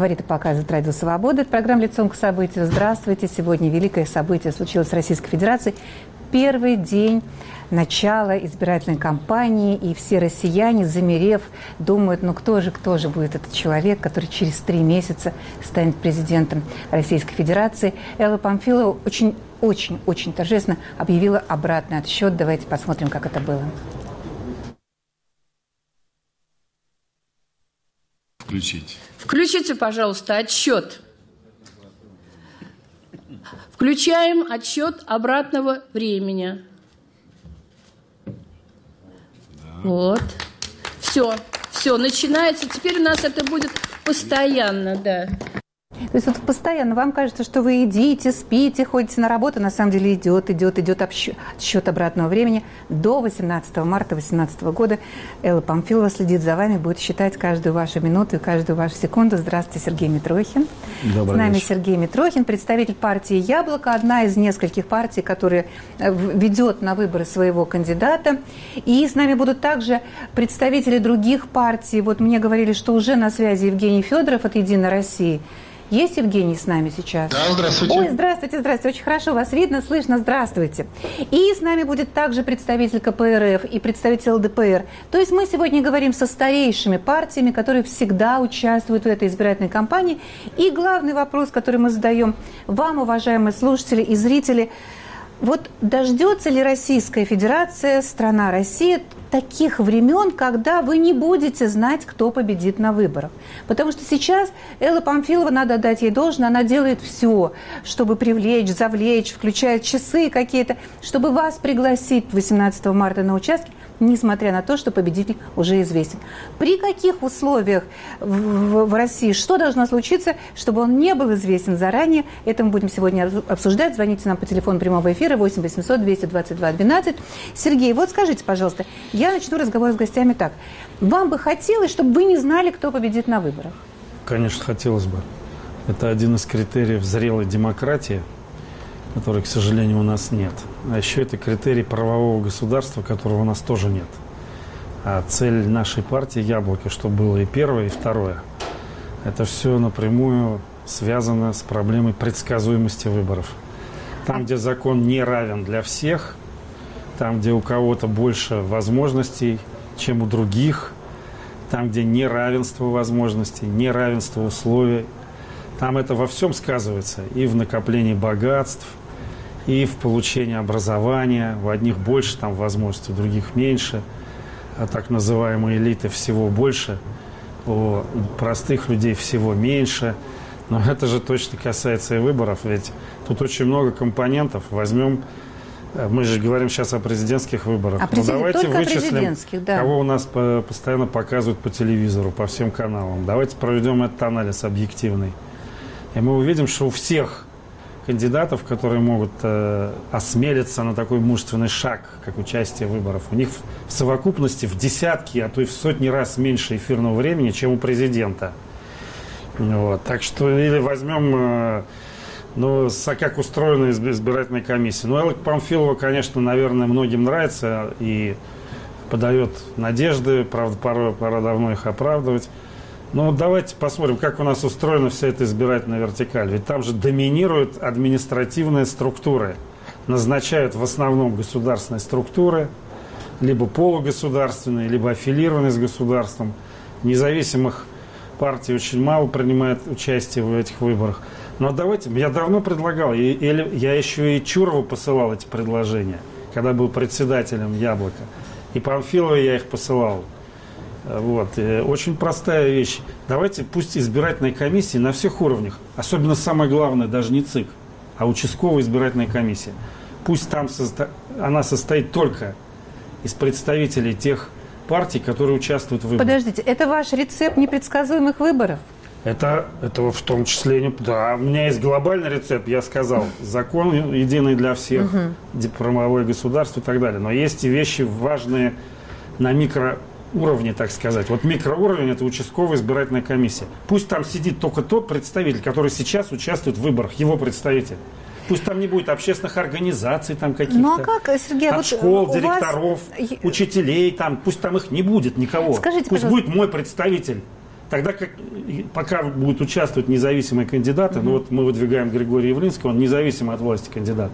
Говорит и показывает Радио Свобода. Это программа «Лицом к событию». Здравствуйте. Сегодня великое событие случилось в Российской Федерации. Первый день начала избирательной кампании, и все россияне, замерев, думают, ну кто же будет этот человек, который через 3 месяца станет президентом Российской Федерации. Элла Памфилова очень торжественно объявила обратный отсчет. Давайте посмотрим, как это было. Включите, пожалуйста, отсчет. Включаем отсчет обратного времени. Да. Вот. Все, начинается. Теперь у нас это будет постоянно, да. То есть вот постоянно вам кажется, что вы едите, спите, ходите на работу, на самом деле идет отсчет обратного времени. До 18 марта 2018 года Элла Памфилова следит за вами, будет считать каждую вашу минуту и каждую вашу секунду. Здравствуйте, Сергей Митрохин. Добрый С нами вечер. Сергей Митрохин, представитель партии «Яблоко», одна из нескольких партий, которая ведет на выборы своего кандидата. И с нами будут также представители других партий. Вот мне говорили, что уже на связи Евгений Федоров от «Единой России». Есть Евгений с нами сейчас? Да, здравствуйте. Ой, здравствуйте. Очень хорошо вас видно, слышно. Здравствуйте. И с нами будет также представитель КПРФ и представитель ЛДПР. То есть мы сегодня говорим со старейшими партиями, которые всегда участвуют в этой избирательной кампании. И главный вопрос, который мы задаем вам, уважаемые слушатели и зрители, вот дождется ли Российская Федерация, страна Россия, таких времен, когда вы не будете знать, кто победит на выборах? Потому что сейчас Элла Памфилова, надо отдать ей должное, она делает все, чтобы привлечь, завлечь, включая часы какие-то, чтобы вас пригласить 18 марта на участки, несмотря на то, что победитель уже известен. При каких условиях в России, что должно случиться, чтобы он не был известен заранее? Это мы будем сегодня обсуждать. Звоните нам по телефону прямого эфира 8 800 222 12. Сергей, вот скажите, пожалуйста, я начну разговор с гостями так. Вам бы хотелось, чтобы вы не знали, кто победит на выборах? Конечно, хотелось бы. Это один из критериев зрелой демократии, который, к сожалению, у нас нет. А еще это критерий правового государства, которого у нас тоже нет. А цель нашей партии «Яблоко», что было и первое, и второе, это все напрямую связано с проблемой предсказуемости выборов. Там, где закон не равен для всех, там, где у кого-то больше возможностей, чем у других, там, где неравенство возможностей, неравенство условий, там это во всем сказывается. И в накоплении богатств, и в получении образования. У одних больше там возможностей, у других меньше. А так называемые элиты всего больше, у простых людей всего меньше. Но это же точно касается и выборов. Ведь тут очень много компонентов. Возьмем, мы же говорим сейчас о президентских выборах. Давайте вычислим, да, кого у нас постоянно показывают по телевизору, по всем каналам. Давайте проведем этот анализ объективный. И мы увидим, что у всех кандидатов, которые могут осмелиться на такой мужественный шаг, как участие в выборах, у них в совокупности в десятки, а то и в сотни раз меньше эфирного времени, чем у президента. Вот. Так что или возьмем, как устроена избирательная комиссия. Элла Памфилова, конечно, наверное, многим нравится и подает надежды, правда, пора давно их оправдывать. Но давайте посмотрим, как у нас устроена вся эта избирательная вертикаль. Ведь там же доминируют административные структуры. Назначают в основном государственные структуры, либо полугосударственные, либо аффилированные с государством. Независимых партий очень мало принимает участие в этих выборах. Но давайте, я давно предлагал, я еще и Чурову посылал эти предложения, когда был председателем «Яблока». И Памфиловой я их посылал. Вот. Очень простая вещь. Давайте пусть избирательные комиссии на всех уровнях, особенно самое главное, даже не ЦИК, а участковая избирательная комиссия, пусть там она состоит только из представителей тех партий, которые участвуют в выборах. Подождите, это ваш рецепт непредсказуемых выборов? Это в том числе, да, у меня есть глобальный рецепт, я сказал, закон единый для всех, правовое государство и так далее. Но есть и вещи важные на микроуровне, так сказать. Вот микроуровень – это участковая избирательная комиссия. Пусть там сидит только тот представитель, который сейчас участвует в выборах, его представитель. Пусть там не будет общественных организаций там каких-то, ну, а как, Сергей, от школ, директоров, учителей, там, пусть там их не будет никого. Скажите, пусть будет мой представитель, Тогда как, пока будут участвовать независимые кандидаты, ну вот мы выдвигаем Григория Явлинского, он независимый от власти кандидат.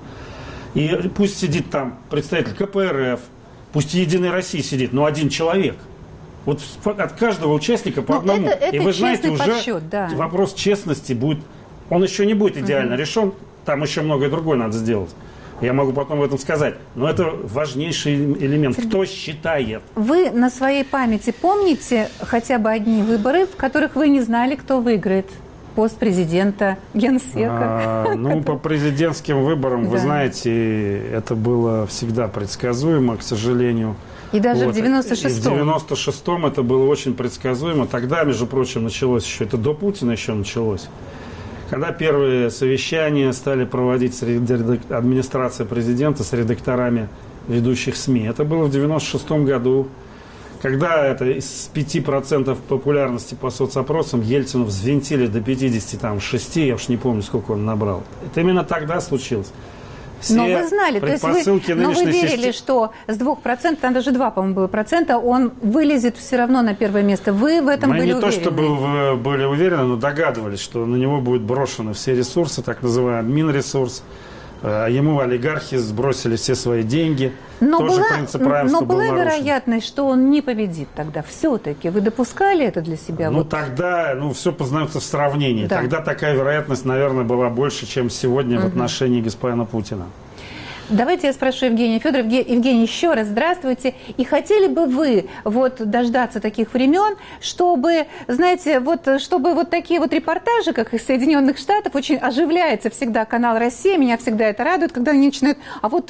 И пусть сидит там представитель КПРФ, пусть и Единой России сидит, но один человек. Вот от каждого участника по одному. Это и вы знаете, уже подсчет, да. вопрос честности будет, он еще не будет идеально решен, там еще многое другое надо сделать. Я могу потом об этом сказать. Но это важнейший элемент. Кто считает? Вы на своей памяти помните хотя бы одни выборы, в которых вы не знали, кто выиграет? Пост президента, генсека? Ну, по президентским выборам, Да. вы знаете, это было всегда предсказуемо, к сожалению. И даже Вот. в 96-м. И в 96-м это было очень предсказуемо. Тогда, между прочим, началось еще, это до Путина еще началось. Когда первые совещания стали проводить администрация президента с редакторами ведущих СМИ. Это было в 96-м году. Когда это из 5% популярности по соцопросам Ельцина взвинтили до 56, я уж не помню, сколько он набрал. Это именно тогда случилось. Все Но вы знали, то есть вы верили, что с 2%, там даже 2, по-моему, было процента, он вылезет все равно на первое место. Вы в этом Мы были не уверены? то чтобы были уверены, но догадывались, что на него будут брошены все ресурсы, так называемый админресурс. Ему олигархи сбросили все свои деньги. Тоже принцип равенства был нарушен. Вероятность, что он не победит тогда. Все-таки вы допускали это для себя? Ну, тогда все познается в сравнении. Да. Тогда такая вероятность, наверное, была больше, чем сегодня в отношении господина Путина. Давайте я спрошу Евгения Федорова. Евгений, еще раз здравствуйте. И хотели бы вы дождаться таких времен, чтобы, знаете, чтобы такие репортажи, как из Соединенных Штатов, очень оживляется всегда канал «Россия», меня всегда это радует, когда они начинают,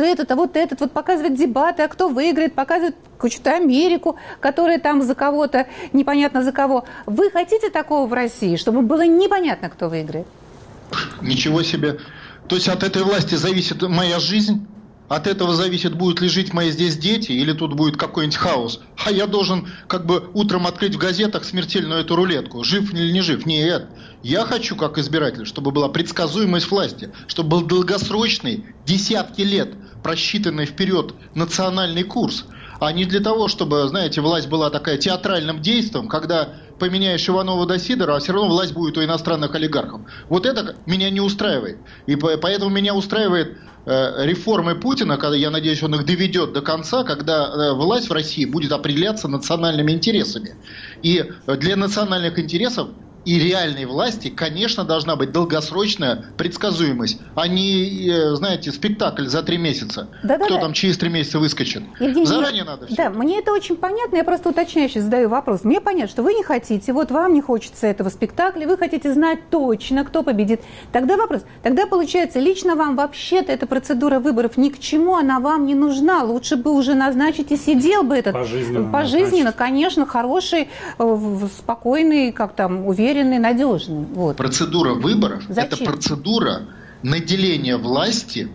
вот показывать дебаты, а кто выиграет, показывают какую-то Америку, которая там за кого-то, непонятно за кого. Вы хотите такого в России, чтобы было непонятно, кто выиграет? Ничего себе. То есть от этой власти зависит моя жизнь? От этого зависит, будут ли жить мои здесь дети, или тут будет какой-нибудь хаос? А я должен утром открыть в газетах смертельную эту рулетку. Жив или не жив? Нет. Я хочу, как избиратель, чтобы была предсказуемость власти, чтобы был долгосрочный, десятки лет просчитанный вперед национальный курс. А не для того, чтобы, знаете, власть была такая театральным действием, когда поменяешь Иванова до Сидора, а все равно власть будет у иностранных олигархов. Вот это меня не устраивает. И поэтому меня устраивает реформы Путина, когда, я надеюсь, он их доведет до конца, когда власть в России будет определяться национальными интересами. И для национальных интересов и реальной власти, конечно, должна быть долгосрочная предсказуемость, а не, знаете, спектакль за 3 месяца. Кто там через 3 месяца выскочит. Евгений, заранее надо все. Да, мне это очень понятно, я просто уточняюще задаю вопрос. Мне понятно, что вы не хотите, вам не хочется этого спектакля, вы хотите знать точно, кто победит. Тогда вопрос, получается, лично вам вообще-то эта процедура выборов ни к чему, она вам не нужна. Лучше бы уже назначить и сидел бы этот пожизненно, конечно, хороший, спокойный, уверенный, надежный. Процедура выборов – Зачем? это процедура наделения властью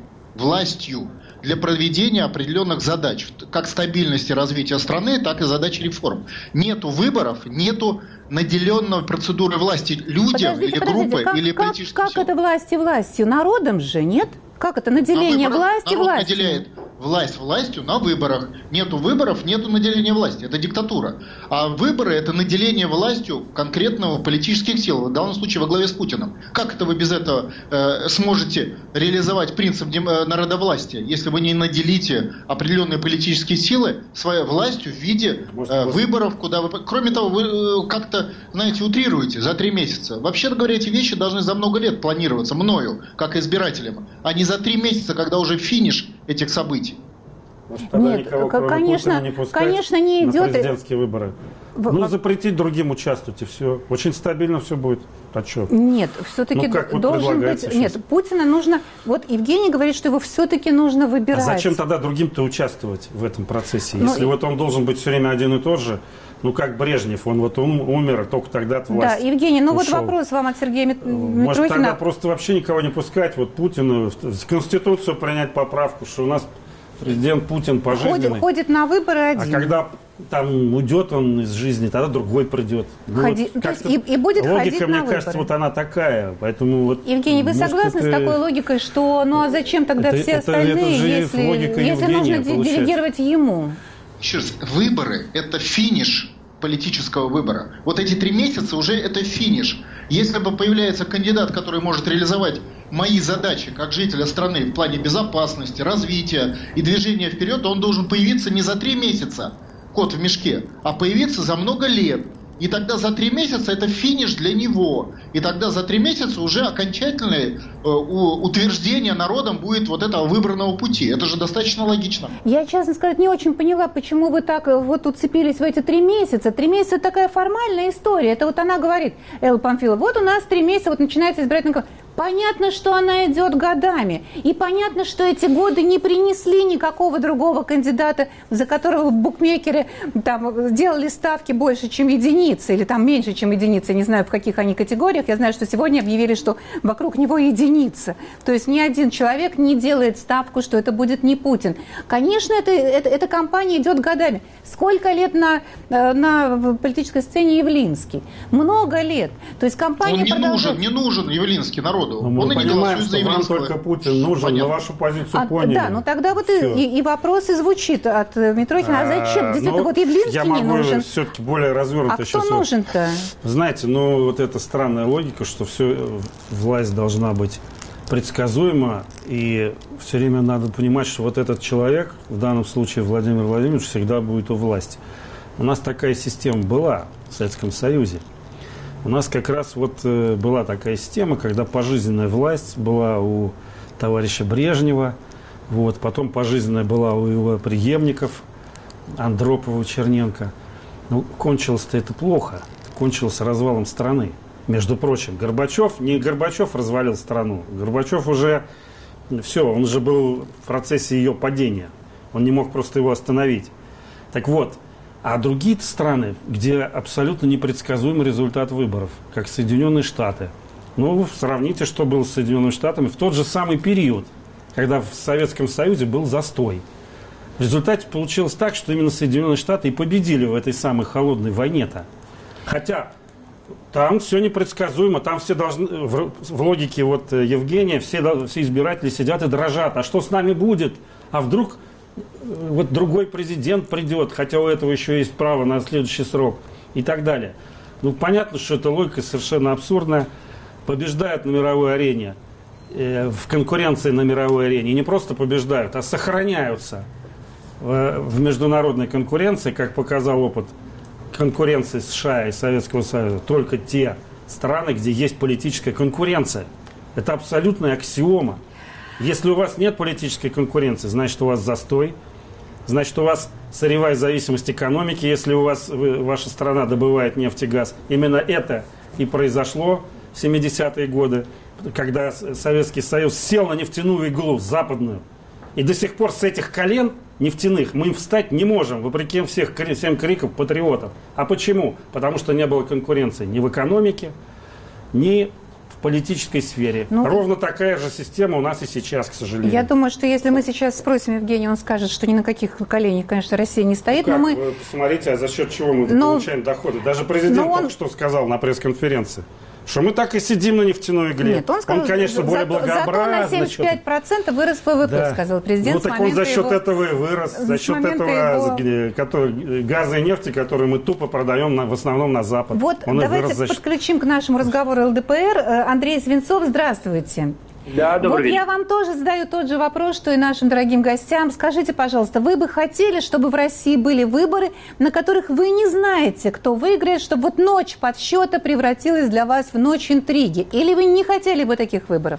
для проведения определенных задач, как стабильности развития страны, так и задач реформ. Нету выборов, нету наделенной процедурой власти людям или группой, или политическим Как это властью? Народом же, нет? Как это наделение власти властью? Наделяет власть властью на выборах. Нету выборов, нету наделения власти. Это диктатура. А выборы – это наделение властью конкретного политических сил, в данном случае во главе с Путиным. Как это вы без этого сможете реализовать принцип народовластия, если вы не наделите определенные политические силы своей властью в виде выборов, куда вы... Кроме того, вы как-то, знаете, утрируете за 3 месяца. Вообще-то говоря, эти вещи должны за много лет планироваться мною, как избирателем, а не за 3 месяца, когда уже финиш этих событий. Нет, конечно, не идет. На президентские выборы. Запретить другим участвовать, и все. Очень стабильно все будет. А что? Нет, все-таки должен быть... Нет, Путина нужно... Евгений говорит, что его все-таки нужно выбирать. А зачем тогда другим-то участвовать в этом процессе? Если он должен быть все время один и тот же, как Брежнев, он умер, только тогда от власти. Да, Евгений, ушел. Вопрос вам от Сергея Митрохина. Может, тогда просто вообще никого не пускать, Путину, в Конституцию принять поправку, что у нас президент Путин пожизненный. Ходит на выборы один. А когда там уйдет он из жизни, тогда другой придет. И будет ходить логика, на мне кажется, она такая. Поэтому Евгений, вы согласны с такой логикой, что а зачем тогда все остальные, если нужно делегировать ему? Еще раз, выборы – это финиш политического выбора. Вот эти 3 месяца уже это финиш. Если бы появляется кандидат, который может реализовать мои задачи как жителя страны в плане безопасности, развития и движения вперед, то он должен появиться не за 3 месяца, кот в мешке, а появиться за много лет. И тогда за 3 месяца это финиш для него. И тогда за 3 месяца уже окончательное утверждение народом будет вот этого выбранного пути. Это же достаточно логично. Я, честно сказать, не очень поняла, почему вы так вот уцепились в эти 3 месяца. 3 месяца – это такая формальная история. Это вот она говорит, Элла Памфилова, вот у нас 3 месяца, вот начинается избирательная кампания. Понятно, что она идет годами. И понятно, что эти годы не принесли никакого другого кандидата, за которого букмекеры там делали ставки больше, чем единицы, или там меньше, чем единицы. Я не знаю, в каких они категориях. Я знаю, что сегодня объявили, что вокруг него единица. То есть ни один человек не делает ставку, что это будет не Путин. Конечно, эта кампания идет годами. Сколько лет на политической сцене Явлинский? Много лет. То есть кампания Он не нужен Явлинский народу. Но мы понимаем, что вам только Путин нужен, на вашу позицию поняли. Да, ну тогда вот и вопрос и звучит от Митрохина. А зачем? Действительно, вот Явлинский не нужен. Я могу все-таки более развернуто. А кто нужен-то? Знаете, вот эта странная логика, что власть должна быть предсказуема, и все время надо понимать, что вот этот человек, в данном случае Владимир Владимирович, всегда будет у власти. У нас такая система была в Советском Союзе. У нас как раз вот была такая система, когда пожизненная власть была у товарища Брежнева, вот, потом пожизненная была у его преемников Андропова, Черненко. Ну, кончилось-то это плохо. Кончилось развалом страны. Между прочим, не Горбачев развалил страну. Горбачев уже, все, он уже был в процессе ее падения. Он не мог просто его остановить. Так вот, а другие страны, где абсолютно непредсказуемый результат выборов, как Соединенные Штаты. Ну, сравните, что было с Соединенными Штатами в тот же самый период, когда в Советском Союзе был застой. В результате получилось так, что именно Соединенные Штаты и победили в этой самой холодной войне-то. Хотя там все непредсказуемо, там все должны, в логике вот Евгения, все избиратели сидят и дрожат. А что с нами будет? А вдруг вот другой президент придет, хотя у этого еще есть право на следующий срок и так далее. Ну, понятно, что эта логика совершенно абсурдная. Побеждают на мировой арене, в конкуренции на мировой арене. И не просто побеждают, а сохраняются в международной конкуренции, как показал опыт конкуренции США и Советского Союза, только те страны, где есть политическая конкуренция. Это абсолютная аксиома. Если у вас нет политической конкуренции, значит, у вас застой, значит, у вас сырьевая зависимость экономики, если ваша страна добывает нефть и газ. Именно это и произошло в 70-е годы, когда Советский Союз сел на нефтяную иглу западную. И до сих пор с этих колен нефтяных мы встать не можем, вопреки всем крикам патриотов. А почему? Потому что не было конкуренции ни в экономике, ни в политической сфере. Ровно такая же система у нас и сейчас, к сожалению. Я думаю, что если мы сейчас спросим Евгения, он скажет, что ни на каких коленях, конечно, Россия не стоит. Ну, но мы... Вы посмотрите, а за счет чего мы получаем доходы. Даже президент только что сказал на пресс-конференции, что мы так и сидим на нефтяной игле. Нет, он сказал, конечно, более благообразный. Зато на 75% вырос ВВП, да, сказал президент. Ну, так он за счет этого и вырос. За счет этого газа и нефти, которые мы тупо продаем в основном на Запад. Вот давайте подключим к нашему разговору ЛДПР. Андрей Свинцов, здравствуйте. Да, добрый вечер. Я вам тоже задаю тот же вопрос, что и нашим дорогим гостям. Скажите, пожалуйста, вы бы хотели, чтобы в России были выборы, на которых вы не знаете, кто выиграет, чтобы вот ночь подсчета превратилась для вас в ночь интриги? Или вы не хотели бы таких выборов?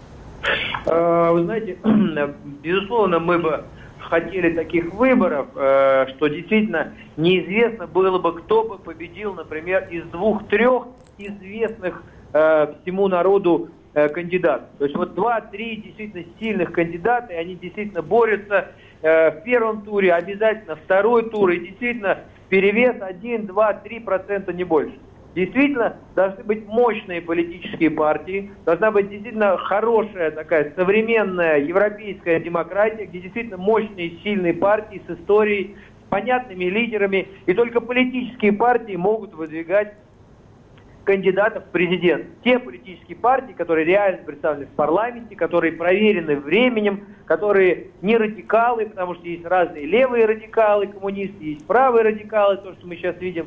Вы знаете, безусловно, мы бы хотели таких выборов, что действительно неизвестно было бы, кто бы победил, например, из 2-3 известных всему народу кандидатов. То есть вот 2-3 действительно сильных кандидата, и они действительно борются в первом туре, обязательно второй тур, и действительно перевес 1, 2, 3%, не больше. Действительно, должны быть мощные политические партии, должна быть действительно хорошая такая современная европейская демократия, где действительно мощные, сильные партии с историей, с понятными лидерами, и только политические партии могут выдвигать кандидатов в президент. Те политические партии, которые реально представлены в парламенте, которые проверены временем, которые не радикалы, потому что есть разные левые радикалы, коммунисты, есть правые радикалы, то, что мы сейчас видим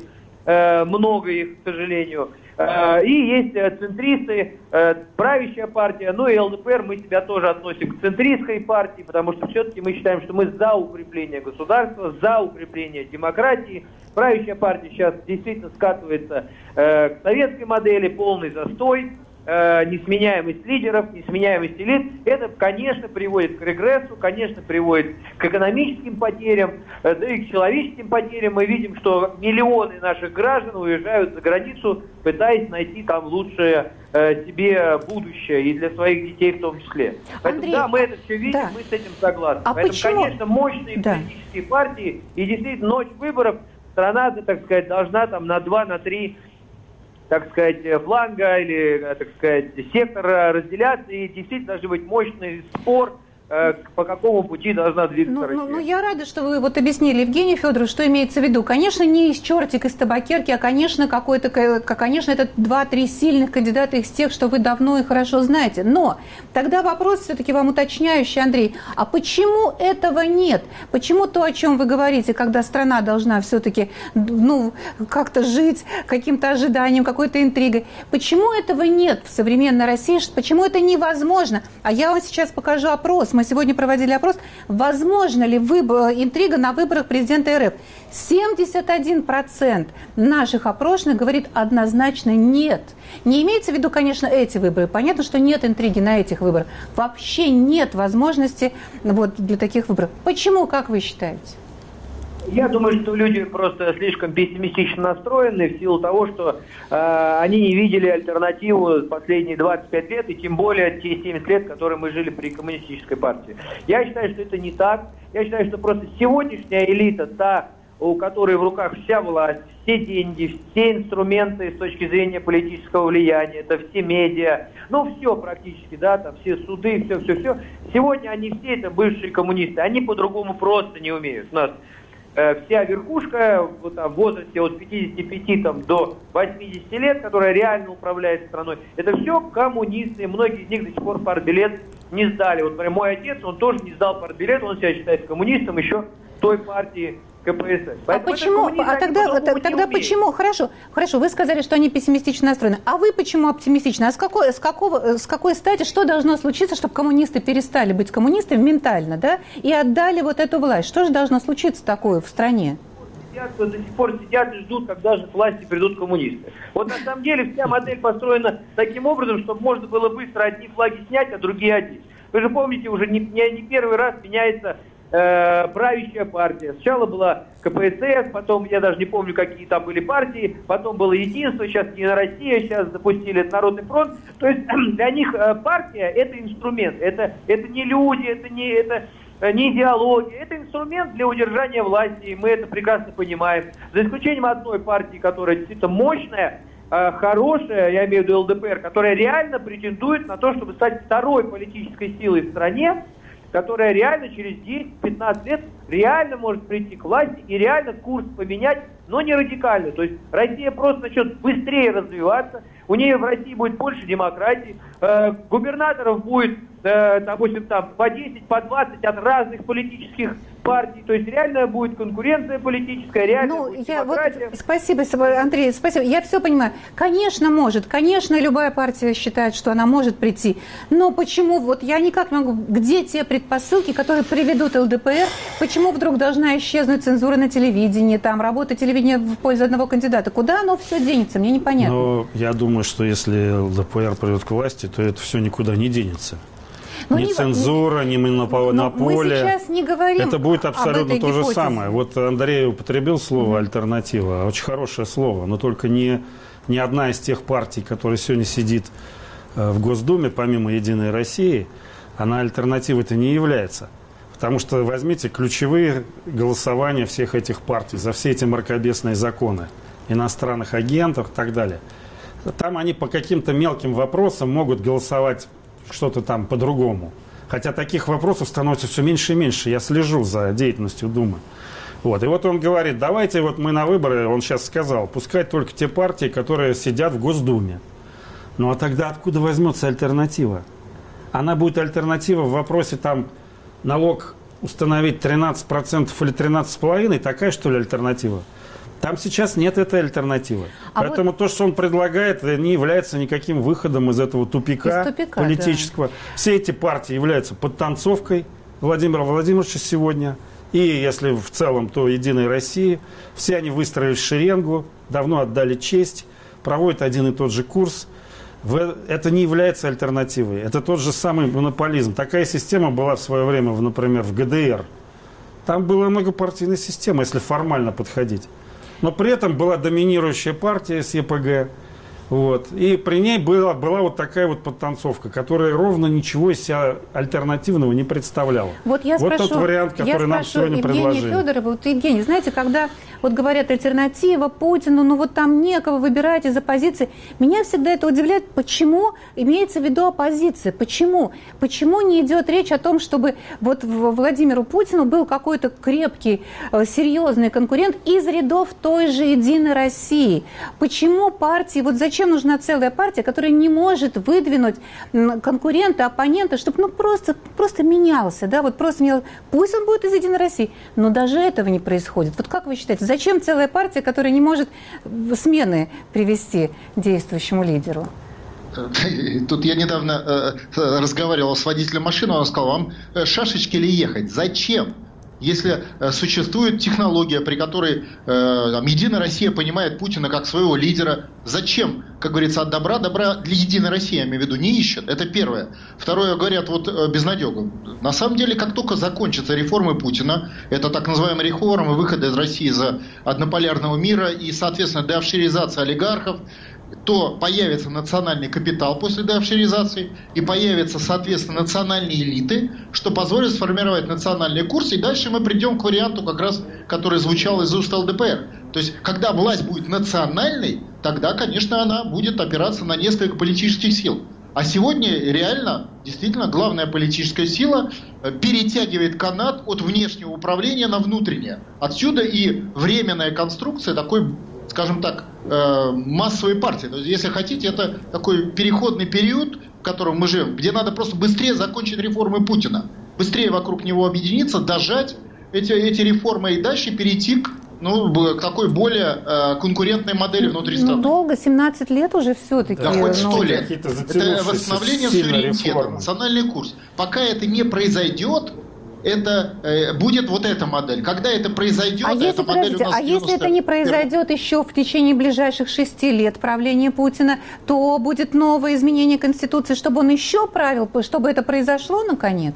много их, к сожалению. И есть центристы, правящая партия, ну и ЛДПР, мы себя тоже относим к центристской партии, потому что все-таки мы считаем, что мы за укрепление государства, за укрепление демократии. Правящая партия сейчас действительно скатывается к советской модели, полный застой, несменяемость лидеров, несменяемость элит. Это, конечно, приводит к регрессу, конечно, приводит к экономическим потерям, да и к человеческим потерям. Мы видим, что миллионы наших граждан уезжают за границу, пытаясь найти там лучшее себе будущее и для своих детей в том числе. Поэтому, Андрей, да, мы это все видим, да. мы с этим согласны. А поэтому, почему? конечно, мощные политические партии, и действительно ночь выборов страна, так сказать, должна там на 2-3 так сказать, фланга или, так сказать, сектора разделяться, и действительно должен быть мощный спор, по какому пути должна двигаться Россия. Ну, я рада, что вы вот объяснили, Евгений Федорович, что имеется в виду. Конечно, не из чертик, из табакерки, а, конечно, конечно, это 2-3 сильных кандидата из тех, что вы давно и хорошо знаете. Но тогда вопрос все-таки вам уточняющий, Андрей, а почему этого нет? Почему то, о чем вы говорите, когда страна должна все-таки, ну, как-то жить каким-то ожиданием, какой-то интригой, почему этого нет в современной России? Почему это невозможно? А я вам сейчас покажу опрос. Мы сегодня проводили опрос, возможно ли интрига на выборах президента РФ. 71% наших опрошенных говорит однозначно нет. Не имеется в виду, конечно, эти выборы. Понятно, что нет интриги на этих выборах. Вообще нет возможности вот для таких выборов. Почему, как вы считаете? Я думаю, что люди просто слишком пессимистично настроены в силу того, что они не видели альтернативу последние 25 лет, и тем более те 70 лет, которые мы жили при коммунистической партии. Я считаю, что это не так. Я считаю, что просто сегодняшняя элита, та, у которой в руках вся власть, все деньги, все инструменты с точки зрения политического влияния, это все медиа, ну все практически, да, там все суды, все. Сегодня они все это бывшие коммунисты, они по-другому просто не умеют. У нас вся верхушка вот, в возрасте от 55 там, до 80 лет, которая реально управляет страной, это все коммунисты. Многие из них до сих пор партбилет не сдали. Вот, например, мой отец, он тоже не сдал партбилет, он себя считает коммунистом еще той партии КПСС. Поэтому почему? Тогда почему? Хорошо, вы сказали, что они пессимистично настроены. А вы почему оптимистичны? А с какой стати, что должно случиться, чтобы коммунисты перестали быть коммунистами ментально, да, и отдали вот эту власть? Что же должно случиться такое в стране? До сих пор сидят и ждут, когда же к власти придут коммунисты. Вот на самом деле вся модель построена таким образом, чтобы можно было быстро одни флаги снять, а другие одеть. Вы же помните, уже не первый раз меняется правящая партия. Сначала была КПСС, потом, я даже не помню, какие там были партии, потом было Единство, сейчас Единая Россия, сейчас запустили Народный фронт. То есть для них партия – это инструмент, это не люди, это не идеология, это инструмент для удержания власти, и мы это прекрасно понимаем. За исключением одной партии, которая действительно мощная, хорошая, я имею в виду ЛДПР, которая реально претендует на то, чтобы стать второй политической силой в стране, которая реально через 10-15 лет реально может прийти к власти и реально курс поменять, но не радикально. То есть Россия просто начнет быстрее развиваться, у нее в России будет больше демократии, губернаторов будет, допустим, там по 10, по 20 от разных политических партий, то есть реально будет конкуренция политическая, реально будет демократия. Спасибо, Андрей, спасибо. Я все понимаю. Конечно, может. Конечно, любая партия считает, что она может прийти. Но почему, вот я никак не могу, где те предпосылки, которые приведут ЛДПР, почему вдруг должна исчезнуть цензура на телевидении, там, работа телевидения в пользу одного кандидата? Куда оно все денется? Мне непонятно. Но я думаю, что если ЛДПР придет к власти, то это все никуда не денется. Ни цензура, ни монополия. Мы сейчас не говорим. Это будет абсолютно то же самое. Вот Андрей употребил слово «альтернатива». Очень хорошее слово, но только ни одна из тех партий, которая сегодня сидит в Госдуме, помимо «Единой России», она альтернативой-то не является. Потому что возьмите ключевые голосования всех этих партий за все эти мракобесные законы, иностранных агентов и так далее. Там они по каким-то мелким вопросам могут голосовать что-то там по-другому. Хотя таких вопросов становится все меньше и меньше. Я слежу за деятельностью Думы. Вот. И вот он говорит, давайте вот мы на выборы, он сейчас сказал, пускать только те партии, которые сидят в Госдуме. Ну а тогда откуда возьмется альтернатива? Она будет альтернатива в вопросе там налог установить 13% или 13,5%, такая что ли альтернатива? Там сейчас нет этой альтернативы. Поэтому то, что он предлагает, не является никаким выходом из этого тупика политического. Да. Все эти партии являются подтанцовкой Владимира Владимировича сегодня. И если в целом, то «Единой России». Все они выстроились в шеренгу, давно отдали честь, проводят один и тот же курс. Это не является альтернативой. Это тот же самый монополизм. Такая система была в свое время, например, в ГДР. Там была многопартийная система, если формально подходить. Но при этом была доминирующая партия с ЕПГ. Вот. И при ней была вот такая вот подтанцовка, которая ровно ничего из себя альтернативного не представляла. Вот я спрошу, тот вариант, который нам сегодня предложили. Евгения Федорова, вот, Евгений, знаете, когда вот говорят альтернатива Путину, ну вот там некого выбирать из оппозиции, меня всегда это удивляет, почему имеется в виду оппозиция, почему? Почему не идет речь о том, чтобы вот Владимиру Путину был какой-то крепкий, серьезный конкурент из рядов той же «Единой России»? Почему партии, вот зачем нужна целая партия, которая не может выдвинуть конкурента, оппонента, чтобы просто менялся, да, вот просто менялся. Пусть он будет из «Единой России», но даже этого не происходит. Вот как вы считаете, зачем целая партия, которая не может смены привести действующему лидеру? Тут я недавно разговаривал с водителем машины, он сказал, вам шашечки ли ехать? Зачем? Если существует технология, при которой «Единая Россия» понимает Путина как своего лидера, зачем, как говорится, от добра для «Единой России», я имею в виду, не ищет? Это первое. Второе, говорят, вот безнадёга. На самом деле, как только закончатся реформы Путина, это так называемые реформы, выхода из России из однополярного мира и, соответственно, деофшоризация олигархов, то появится национальный капитал после деофшоризации и появятся, соответственно, национальные элиты, что позволит сформировать национальный курс, и дальше мы придем к варианту, как раз, который звучал из уст ЛДПР. То есть, когда власть будет национальной, тогда, конечно, она будет опираться на несколько политических сил. А сегодня реально, действительно, главная политическая сила перетягивает канат от внешнего управления на внутреннее. Отсюда и временная конструкция такой, скажем так, массовой партии. То есть, если хотите, это такой переходный период, в котором мы живем, где надо просто быстрее закончить реформы Путина, быстрее вокруг него объединиться, дожать эти реформы и дальше перейти к такой более конкурентной модели внутри страны. Долго, 17 лет уже все-таки. Да, хоть 100 лет. Это восстановление суверенитета, национальный курс. Пока это не произойдет, это будет вот эта модель. Когда это произойдет, эта модель у нас А если это не произойдет еще в течение ближайших 6 лет правления Путина, то будет новое изменение Конституции, чтобы он еще правил, чтобы это произошло наконец?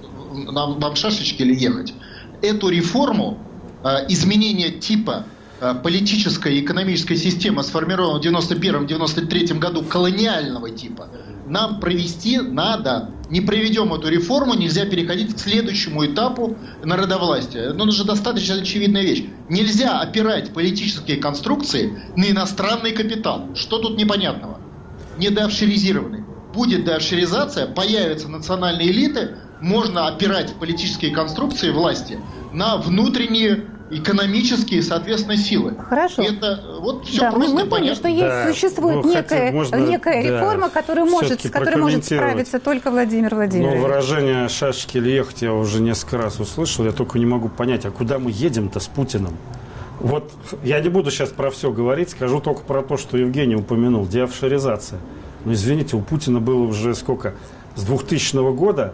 Вам шашечки ли ехать? Эту реформу, изменение типа политической и экономической системы, сформированной в 1991-1993 году, колониального типа, нам провести надо. Не проведем эту реформу, нельзя переходить к следующему этапу народовластия. Но это же достаточно очевидная вещь. Нельзя опирать политические конструкции на иностранный капитал. Что тут непонятного? Не деофшоризированный. Будет деофшоризация, появятся национальные элиты, можно опирать политические конструкции власти на внутренние экономические, соответственно, силы. Хорошо. И это вот все просто мы поняли, что существует некая реформа, с которой может справиться только Владимир Владимирович. Выражение «шашечки или ехать» я уже несколько раз услышал. Я только не могу понять, а куда мы едем-то с Путиным? Вот я не буду сейчас про все говорить, скажу только про то, что Евгений упомянул. Деофшоризация. Ну, извините, у Путина было уже сколько? С 2000 года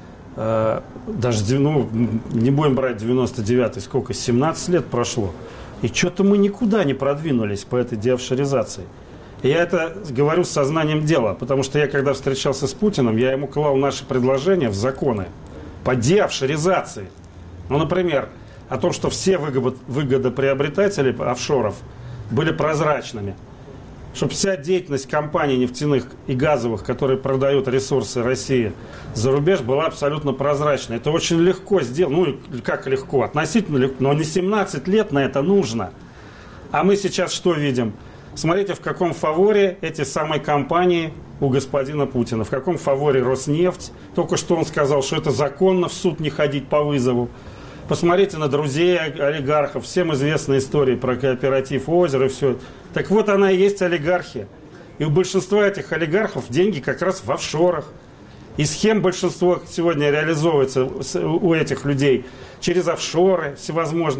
даже, не будем брать 99-й, сколько, 17 лет прошло. И что-то мы никуда не продвинулись по этой деофшоризации. И я это говорю с сознанием дела, потому что я, когда встречался с Путиным, я ему клал наши предложения в законы по деофшоризации. Ну, например, о том, что все выгодоприобретатели офшоров были прозрачными. Чтобы вся деятельность компаний нефтяных и газовых, которые продают ресурсы России за рубеж, была абсолютно прозрачной. Это очень легко сделать. Ну, как легко? Относительно легко. Но не 17 лет на это нужно. А мы сейчас что видим? Смотрите, в каком фаворе эти самые компании у господина Путина. В каком фаворе Роснефть. Только что он сказал, что это законно в суд не ходить по вызову. Посмотрите на друзей олигархов. Всем известна история про кооператив «Озеро» и все. Так вот, она и есть олигархия. И у большинства этих олигархов деньги как раз в офшорах. И схем большинство сегодня реализовывается у этих людей через офшоры всевозможные.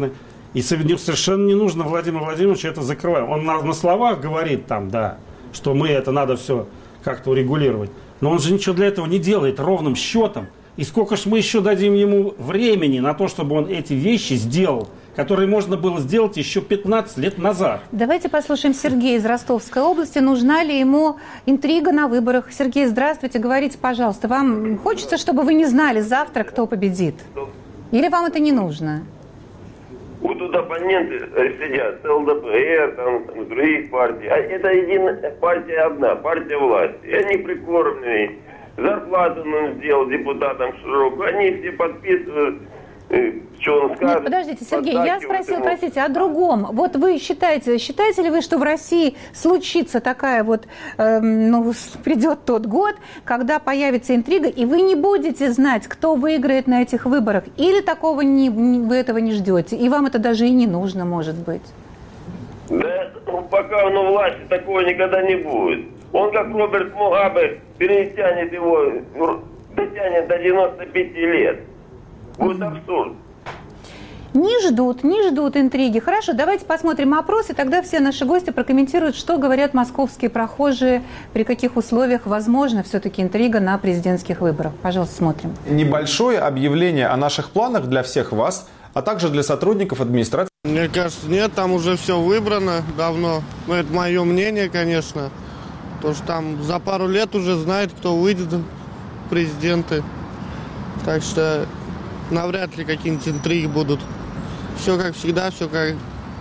И совершенно не нужно Владимиру Владимировичу это закрывать. Он на словах говорит там, да, что мы это надо все как-то урегулировать. Но он же ничего для этого не делает ровным счетом. И сколько ж мы еще дадим ему времени на то, чтобы он эти вещи сделал, которые можно было сделать еще 15 лет назад. Давайте послушаем Сергея из Ростовской области. Нужна ли ему интрига на выборах? Сергей, здравствуйте. Говорите, пожалуйста, вам хочется, чтобы вы не знали завтра, кто победит? Или вам это не нужно? Вот тут оппоненты сидят, ЛДПР, там других партий. А это единая партия одна, партия власти. И они прикормленные. Зарплату он сделал депутатам широкую. Они все подписывают, что он скажет. Нет, подождите, Сергей, я спросила, простите, о другом. Вот вы считаете ли вы, что в России случится такая вот, придет тот год, когда появится интрига, и вы не будете знать, кто выиграет на этих выборах? Или такого вы этого не ждете? И вам это даже и не нужно, может быть? Да, пока он у власти, такого никогда не будет. Он, как Роберт Мугабе, перетянет его, дотянет до 95 лет. Вот абсурд. Не ждут интриги. Хорошо, давайте посмотрим опрос, и тогда все наши гости прокомментируют, что говорят московские прохожие, при каких условиях возможна все-таки интрига на президентских выборах. Пожалуйста, смотрим. Небольшое объявление о наших планах для всех вас, а также для сотрудников администрации. Мне кажется, нет, там уже все выбрано давно. Но это мое мнение, конечно. Потому что там за пару лет уже знают, кто выйдет в президенты. Так что навряд ли какие-нибудь интриги будут. Все как всегда, все как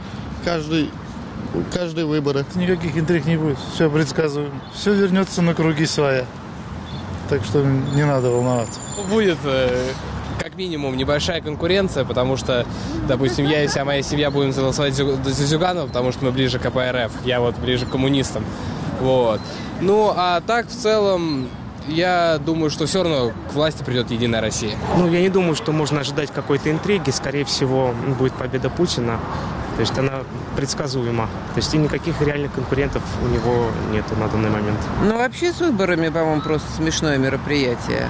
каждый выборы. Никаких интриг не будет, все предсказываем. Все вернется на круги своя. Так что не надо волноваться. Будет как минимум небольшая конкуренция, потому что, допустим, я и вся моя семья будем голосовать за Зюганова, потому что мы ближе к КПРФ, я вот ближе к коммунистам. Вот. Ну, а так, в целом, я думаю, что все равно к власти придет Единая Россия. Я не думаю, что можно ожидать какой-то интриги. Скорее всего, будет победа Путина. То есть она предсказуема. То есть и никаких реальных конкурентов у него нету на данный момент. Вообще с выборами, по-моему, просто смешное мероприятие.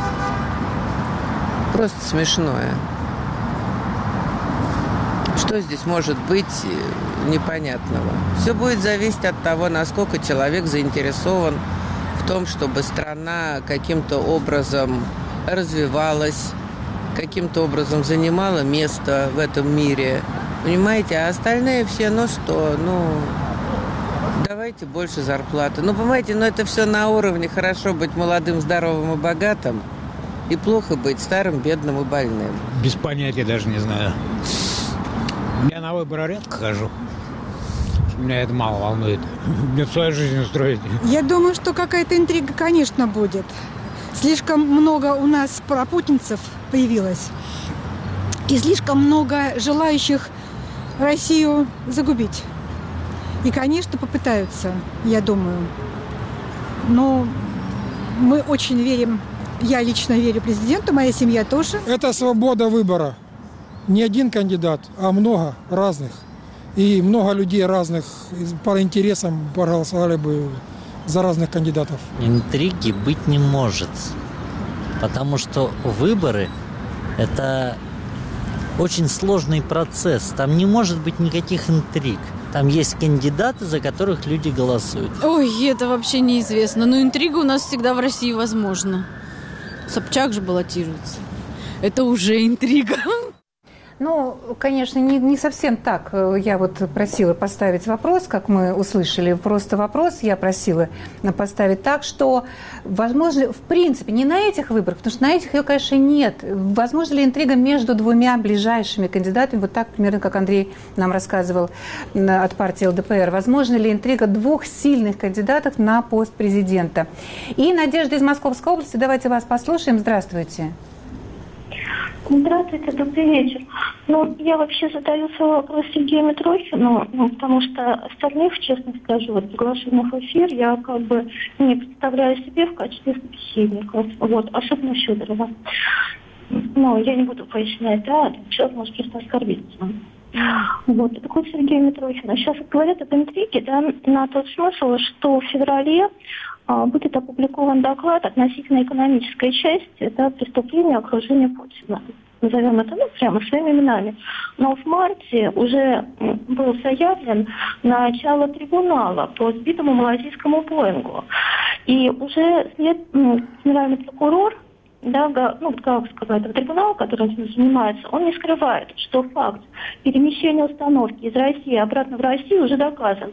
Просто смешное. Что здесь может быть непонятного? Все будет зависеть от того, насколько человек заинтересован в том, чтобы страна каким-то образом развивалась, каким-то образом занимала место в этом мире. Понимаете? А остальные все, давайте больше зарплаты. Понимаете, это все на уровне хорошо быть молодым, здоровым и богатым, и плохо быть старым, бедным и больным. Без понятия даже не знаю. Я на выборы редко хожу. Меня это мало волнует. Мне свою жизнь устроить. Я думаю, что какая-то интрига, конечно, будет. Слишком много у нас пропутинцев появилось. И слишком много желающих Россию загубить. И, конечно, попытаются, я думаю. Но мы очень верим, я лично верю президенту, моя семья тоже. Это свобода выбора. Не один кандидат, а много разных. И много людей разных по интересам проголосовали бы за разных кандидатов. Интриги быть не может, потому что выборы – это очень сложный процесс. Там не может быть никаких интриг. Там есть кандидаты, за которых люди голосуют. Ой, это вообще неизвестно. Но интрига у нас всегда в России возможна. Собчак же баллотируется. Это уже интрига. Конечно, не совсем так. Я просила поставить вопрос, как мы услышали. Просто вопрос я просила поставить так, что, возможно, в принципе, не на этих выборах, потому что на этих ее, конечно, нет. Возможно ли интрига между двумя ближайшими кандидатами, вот так примерно, как Андрей нам рассказывал от партии ЛДПР. Возможно ли интрига двух сильных кандидатов на пост президента? И Надежда из Московской области, давайте вас послушаем. Здравствуйте. Здравствуйте, добрый вечер. Я вообще задаю свой вопрос Сергею Митрохину, потому что остальных, честно скажу, приглашенных в эфир я не представляю себе в качестве собеседников. Особенно Федорова. Я не буду пояснять, человек может просто оскорбиться. Так вот, Сергей Митрохин. Сейчас говорят об интриге, на тот смысл, что в феврале будет опубликован доклад относительно экономической части, это преступление окружения Путина. назовем это прямо своими именами. Но в марте уже был заявлен начало трибунала по сбитому малазийскому Боингу. И уже генеральный прокурор, трибунал, который этим занимается, он не скрывает, что факт перемещения установки из России обратно в Россию уже доказан.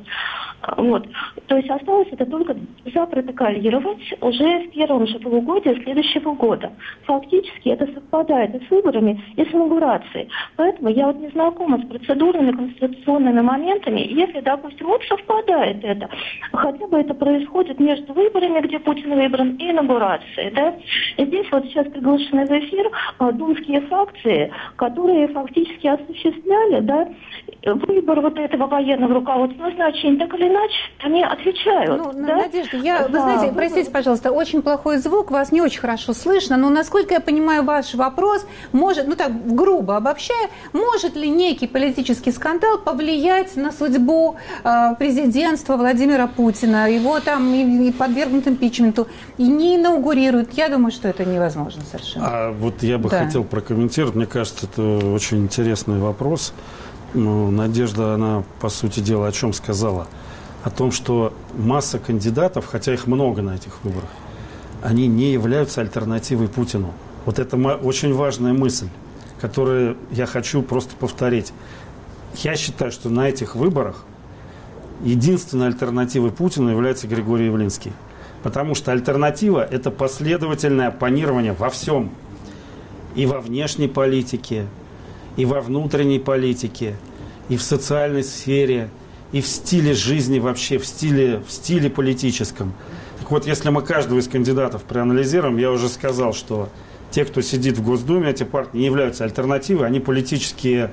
То есть осталось это только запротоколировать уже в первом же полугодии следующего года. Фактически это совпадает и с выборами, и с инаугурацией. Поэтому я не знакома с процедурными конституционными моментами. Если, допустим, совпадает это, хотя бы это происходит между выборами, где Путин выбран, и инаугурацией. Да? И здесь сейчас приглашены в эфир думские фракции, которые фактически осуществляли выбор этого военного руководства, назначения, так или иначе, они отвечают. Надежда, вы знаете, простите, пожалуйста, очень плохой звук, вас не очень хорошо слышно, но, насколько я понимаю, ваш вопрос может, грубо обобщая, может ли некий политический скандал повлиять на судьбу президентства Владимира Путина, его и подвергнут импичменту, и не инаугурируют? Я думаю, что это невозможно совершенно. Я бы хотел прокомментировать, мне кажется, это очень интересный вопрос. Надежда, она, по сути дела, о чем сказала? О том, что масса кандидатов, хотя их много на этих выборах, они не являются альтернативой Путину. Вот это очень важная мысль, которую я хочу просто повторить. Я считаю, что на этих выборах единственной альтернативой Путину является Григорий Явлинский. Потому что альтернатива – это последовательное оппонирование во всем. И во внешней политике, и во внутренней политике, и в социальной сфере, и в стиле жизни вообще, в стиле политическом. Так вот, если мы каждого из кандидатов проанализируем, я уже сказал, что те, кто сидит в Госдуме, эти партии не являются альтернативой, они политические,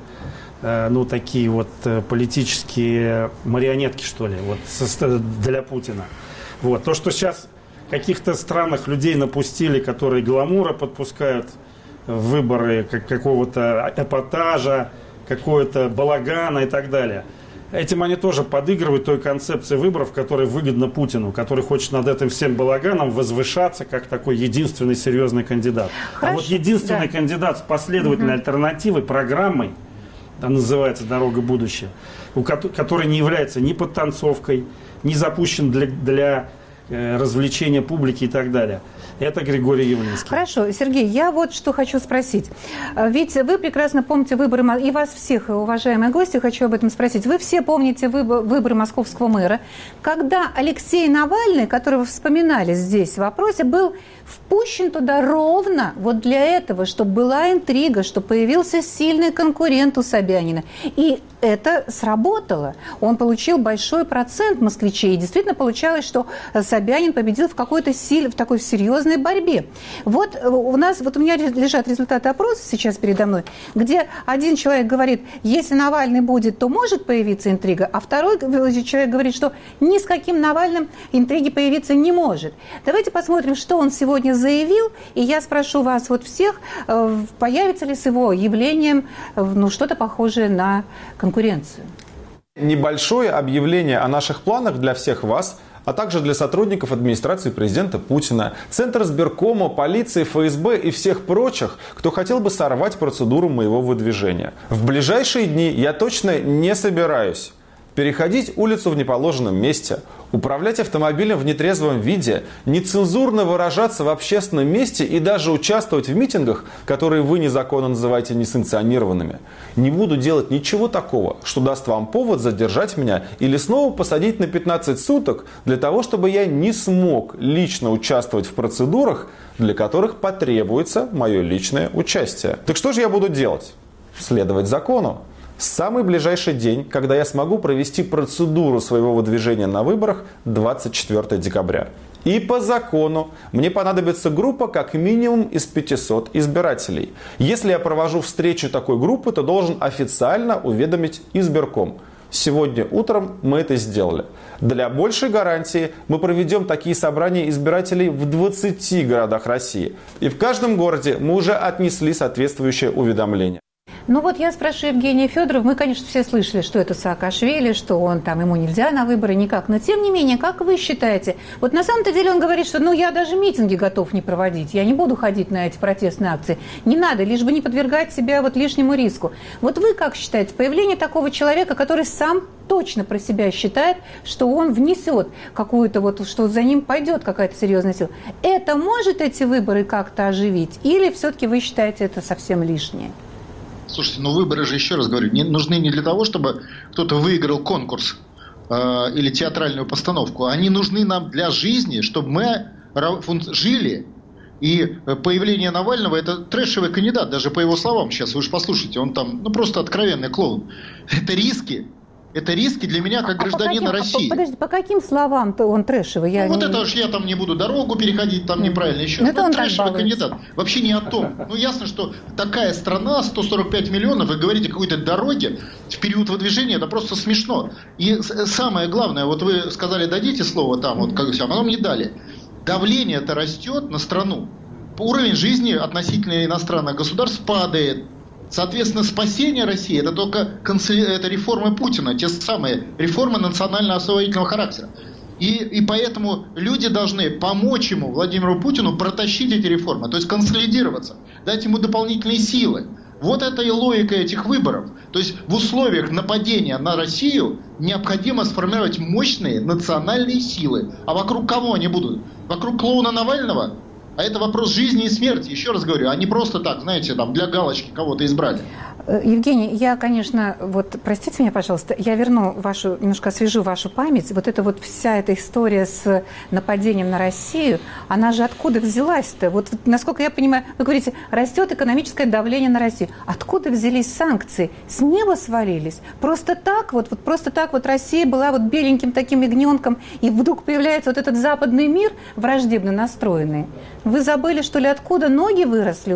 политические марионетки, что ли, для Путина. То, что сейчас в каких-то странах людей напустили, которые гламура подпускают в выборы, какого-то эпатажа, какого-то балагана и так далее. Этим они тоже подыгрывают той концепции выборов, которая выгодна Путину, который хочет над этим всем балаганом возвышаться как такой единственный серьезный кандидат. Хорошо, единственный кандидат с последовательной альтернативой, программой, называется «Дорога будущего», который не является ни подтанцовкой, не запущен для развлечения публики и так далее. Это Григорий Явлинский. Хорошо, Сергей, я что хочу спросить. Ведь вы прекрасно помните выборы, и вас всех, уважаемые гости, хочу об этом спросить. Вы все помните выборы московского мэра, когда Алексей Навальный, которого вы вспоминали здесь в вопросе, был впущен туда ровно для этого, чтобы была интрига, чтобы появился сильный конкурент у Собянина. И это сработало. Он получил большой процент москвичей. И действительно получалось, что Собянин победил в такой серьезной борьбе. У меня лежат результаты опроса сейчас передо мной, где один человек говорит, если Навальный будет, то может появиться интрига, а второй человек говорит, что ни с каким Навальным интриги появиться не может. Давайте посмотрим, что он сегодня заявил, и я спрошу вас всех, появится ли с его явлением что-то похожее на конкуренцию. Небольшое объявление о наших планах для всех вас, а также для сотрудников администрации президента Путина, Центра избиркома, полиции, ФСБ и всех прочих, кто хотел бы сорвать процедуру моего выдвижения. В ближайшие дни я точно не собираюсь переходить улицу в неположенном месте, управлять автомобилем в нетрезвом виде, нецензурно выражаться в общественном месте и даже участвовать в митингах, которые вы незаконно называете несанкционированными. Не буду делать ничего такого, что даст вам повод задержать меня или снова посадить на 15 суток для того, чтобы я не смог лично участвовать в процедурах, для которых потребуется мое личное участие. Так что же я буду делать? Следовать закону. Самый ближайший день, когда я смогу провести процедуру своего выдвижения на выборах, 24 декабря. И по закону мне понадобится группа как минимум из 500 избирателей. Если я провожу встречу такой группы, то должен официально уведомить избирком. Сегодня утром мы это сделали. Для большей гарантии мы проведем такие собрания избирателей в 20 городах России. И в каждом городе мы уже отнесли соответствующее уведомление. Ну вот я спрашиваю Евгения Федорова. Мы, конечно, все слышали, что это Саакашвили, что он там, ему нельзя на выборы никак. Но тем не менее, как вы считаете, вот на самом-то деле он говорит, что я даже митинги готов не проводить, я не буду ходить на эти протестные акции. Не надо, лишь бы не подвергать себя вот лишнему риску. Вот вы как считаете, появление такого человека, который сам точно про себя считает, что он внесет какую-то вот, что за ним пойдет какая-то серьезная сила, это может эти выборы как-то оживить? Или все-таки вы считаете это совсем лишнее? Слушайте, выборы же, еще раз говорю, нужны не для того, чтобы кто-то выиграл конкурс или театральную постановку. Они нужны нам для жизни, чтобы мы жили. И появление Навального – это трэшевый кандидат, даже по его словам сейчас. Вы же послушайте, он там просто откровенный клоун. Это риски. Это риски для меня как гражданина России. Подожди, по каким словам-то он трэшевый? Это ж я там не буду дорогу переходить, там неправильно еще. Это трэшевый кандидат. Вообще не о том. Ясно, что такая страна, 145 миллионов, вы говорите о какой-то дороге в период выдвижения, это просто смешно. И самое главное, вот вы сказали, дадите слово там, вот как все, а потом не дали. Давление-то растет на страну. Уровень жизни относительно иностранных государств падает. Соответственно, спасение России – это только это реформы Путина, те самые реформы национально-освободительного характера. И поэтому люди должны помочь ему, Владимиру Путину, протащить эти реформы, то есть консолидироваться, дать ему дополнительные силы. Вот это и логика этих выборов. То есть в условиях нападения на Россию необходимо сформировать мощные национальные силы. А вокруг кого они будут? Вокруг клоуна Навального? А это вопрос жизни и смерти, еще раз говорю, а не просто так, знаете, там для галочки кого-то избрали. Евгений, я, конечно, простите меня, пожалуйста, я немножко освежу вашу память. Вот эта вся эта история с нападением на Россию, она же откуда взялась-то? Вот насколько я понимаю, вы говорите, растет экономическое давление на Россию. Откуда взялись санкции? С неба свалились? Просто так Россия была беленьким таким ягненком, и вдруг появляется вот этот западный мир враждебно настроенный. Вы забыли, что ли, откуда ноги выросли у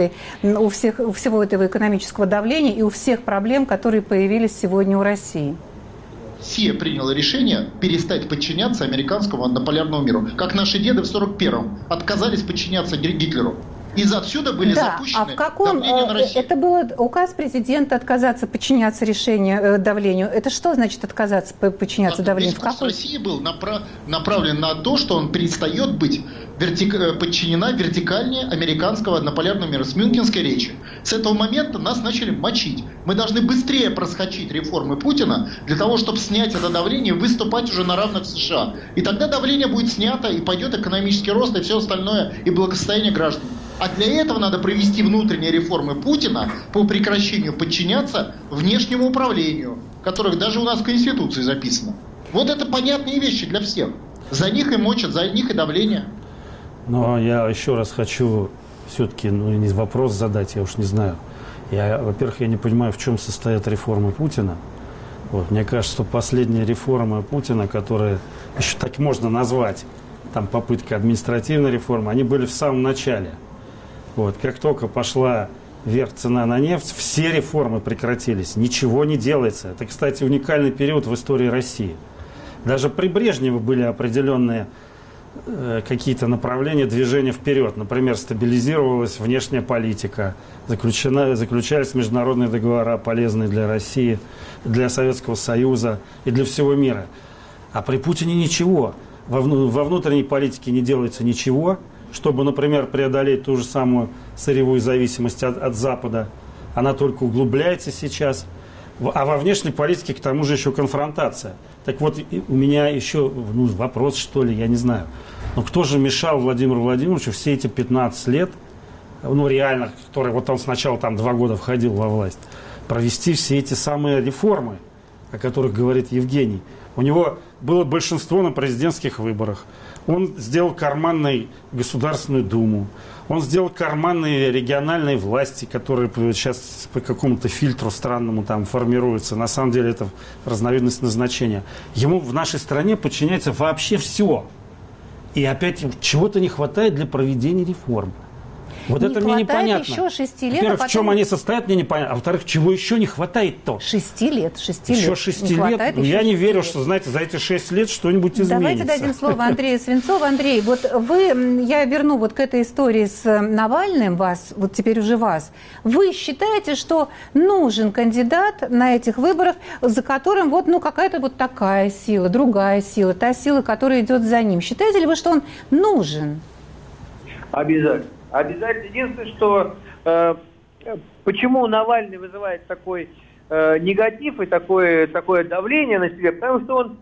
всего этого экономического давления и у всех проблем, которые появились сегодня у России? Россия приняла решение перестать подчиняться американскому однополярному миру. Как наши деды в 1941-м отказались подчиняться Гитлеру. Из отсюда были запущены давления на Россию. Это был указ президента отказаться подчиняться давлению. Это что значит отказаться подчиняться давлению? Весь курс России был направлен на то, что он перестает быть подчинена вертикальнее американского однополярного мира с Мюнхенской речи. С этого момента нас начали мочить. Мы должны быстрее проскочить реформы Путина для того, чтобы снять это давление и выступать уже на равных с США. И тогда давление будет снято, и пойдет экономический рост и все остальное, и благосостояние граждан. А для этого надо провести внутренние реформы Путина по прекращению подчиняться внешнему управлению, которых даже у нас в Конституции записано. Вот это понятные вещи для всех. За них и мочат, за них и давление. Но я еще раз хочу все-таки вопрос задать, я уж не знаю. Во-первых, я не понимаю, в чем состоят реформы Путина. Мне кажется, что последняя реформа Путина, которая еще так можно назвать, там попытка административной реформы, они были в самом начале. Как только пошла вверх цена на нефть, все реформы прекратились, ничего не делается. Это, кстати, уникальный период в истории России. Даже при Брежневе были определенные какие-то направления движения вперед. Например, стабилизировалась внешняя политика, заключались международные договора, полезные для России, для Советского Союза и для всего мира. А при Путине ничего. Во внутренней политике не делается ничего, чтобы, например, преодолеть ту же самую сырьевую зависимость от Запада. Она только углубляется сейчас. А во внешней политике, к тому же, еще конфронтация. Так вот, у меня еще вопрос, что ли, я не знаю. Но кто же мешал Владимиру Владимировичу все эти 15 лет, реально, который он сначала 2 года входил во власть, провести все эти самые реформы, о которых говорит Евгений? У него было большинство на президентских выборах. Он сделал карманной Государственную Думу. Он сделал карманные региональные власти, которые сейчас по какому-то фильтру странному формируются. На самом деле это разновидность назначения. Ему в нашей стране подчиняется вообще все. И опять чего-то не хватает для проведения реформ. Вот это мне непонятно. Еще 6 лет. Во-первых, потом... в чем они состоят, мне непонятно. А во-вторых, чего еще не хватает-то? 6 лет. 6 еще лет. 6 лет? Я не верю, что, знаете, за эти 6 лет что-нибудь изменится. Давайте дадим слово Андрею Свинцову. Андрей, вот вы, я верну вот к этой истории с Навальным вас, вот теперь уже вас. Вы считаете, что нужен кандидат на этих выборах, за которым вот, ну, какая-то вот такая сила, другая сила, та сила, которая идет за ним. Считаете ли вы, что он нужен? Обязательно. Обязательно. Единственное, что почему Навальный вызывает такой негатив и такое давление на себя, потому что он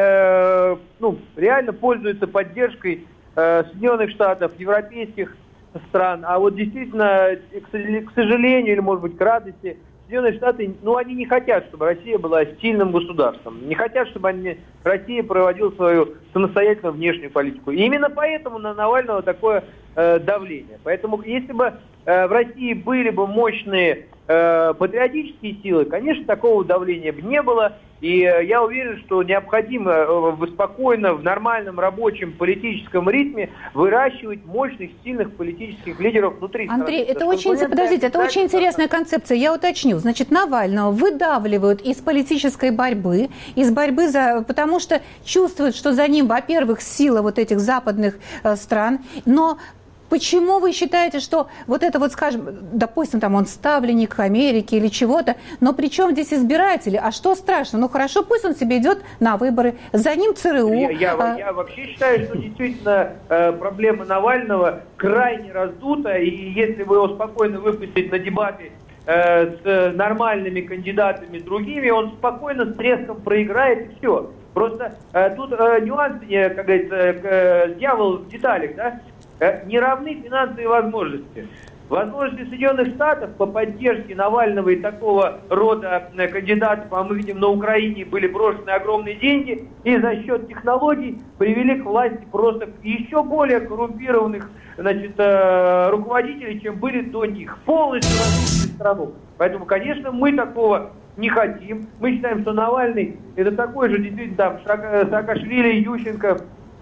реально пользуется поддержкой Соединенных Штатов, европейских стран. А вот действительно, к сожалению, или, может быть, к радости, Соединенные Штаты, они не хотят, чтобы Россия была сильным государством. Не хотят, чтобы Россия проводила свою самостоятельную внешнюю политику. И именно поэтому на Навального такое давление. Поэтому, если бы в России были бы мощные патриотические силы, конечно, такого давления бы не было. И я уверен, что необходимо спокойно, в нормальном рабочем политическом ритме выращивать мощных, сильных политических лидеров внутри страны. Андрей, это очень интересная концепция. Я уточню. Значит, Навального выдавливают из политической борьбы, потому что чувствуют, что за ним, во-первых, сила вот этих западных стран, но почему вы считаете, что вот это вот, скажем, допустим, там он ставленник Америки или чего-то, но при чем здесь избиратели? А что страшно? Ну хорошо, пусть он себе идет на выборы, за ним ЦРУ. Я вообще считаю, что действительно проблема Навального крайне раздута, и если вы его спокойно выпустите на дебаты с нормальными кандидатами другими, он спокойно с треском проиграет и все. Просто тут нюанс, как говорится, дьявол в деталях, да? Не равны финансовые возможности. Возможности Соединенных Штатов по поддержке Навального и такого рода кандидатов, а мы видим, на Украине были брошены огромные деньги, и за счет технологий привели к власти просто еще более коррумпированных руководителей, чем были до них. Полностью разрушили страну. Поэтому, конечно, мы такого не хотим. Мы считаем, что Навальный это такой же действительно там Саакашвили, Ющенко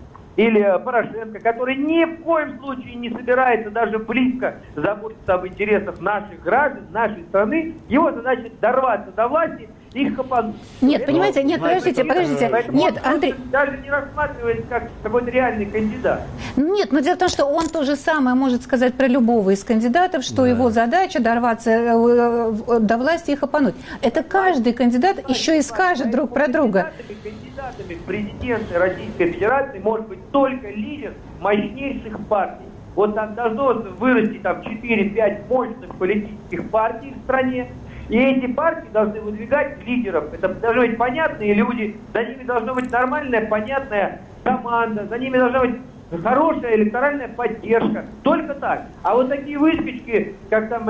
или Порошенко, который ни в коем случае не собирается даже близко заботиться об интересах наших граждан, нашей страны. Его задача дорваться до власти и их хапануть. Нет, понимаете, нет, подождите. Нет, Андрей. Даже не рассматривается как какой-то реальный кандидат. Нет, но дело в том, что он то же самое может сказать про любого из кандидатов, что его задача дорваться до власти и хапануть. Это каждый кандидат еще и скажет друг про друга. Кандидатами в президенты Российской Федерации может быть только лидер мощнейших партий. Вот там должно вырасти там 4-5 мощных политических партий в стране. И эти партии должны выдвигать лидеров. Это должны быть понятные люди, за ними должна быть нормальная, понятная команда, за ними должна быть хорошая электоральная поддержка. Только так. А вот такие выскочки, как там,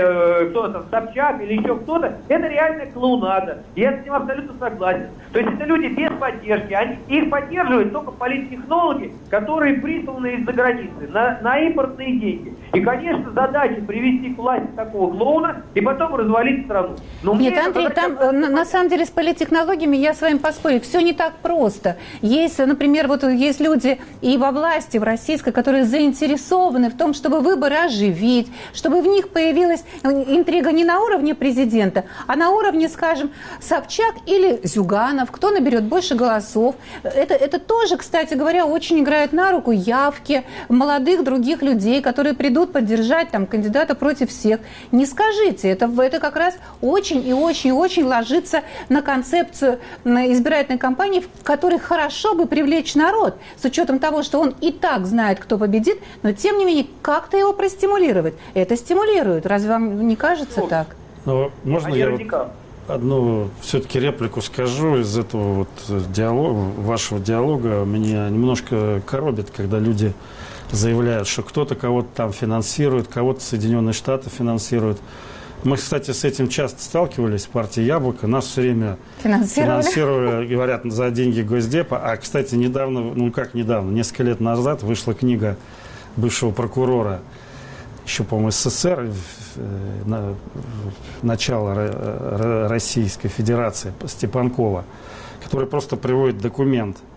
кто там, Собчак или еще кто-то, это реальная клоунада. Я с этим абсолютно согласен. То есть это люди без поддержки. Их поддерживают только политтехнологи, которые присланы из-за границы на импортные деньги. И, конечно, задача привести к власти такого клоуна и потом развалить страну. Но нет, Андрей, там на самом деле с политтехнологиями я с вами поспорю. Все не так просто. Есть, например, вот есть люди и во власти, в российской, которые заинтересованы в том, чтобы выборы оживить, чтобы в них появилась интрига не на уровне президента, а на уровне, скажем, Собчак или Зюганов, кто наберет больше голосов. Это тоже, кстати говоря, очень играет на руку явки молодых других людей, которые придут поддержать там кандидата против всех. Не скажите, это как раз очень и очень ложится на концепцию избирательной кампании, в которой хорошо бы привлечь народ, с учетом того, что он и так знает, кто победит, но тем не менее как-то его простимулировать. Это стимулирует. Разве вам не кажется так? Ну, можно я одну все-таки реплику скажу из этого вот диалога, вашего диалога? Меня немножко коробит, когда люди заявляют, что кто-то кого-то там финансирует, кого-то Соединенные Штаты финансируют. Мы, кстати, с этим часто сталкивались в партии «Яблоко». Нас все время финансировали, говорят, за деньги Госдепа. А, кстати, недавно, несколько лет назад вышла книга бывшего прокурора, еще, по-моему, СССР, начало Российской Федерации, Степанкова, который просто приводит документ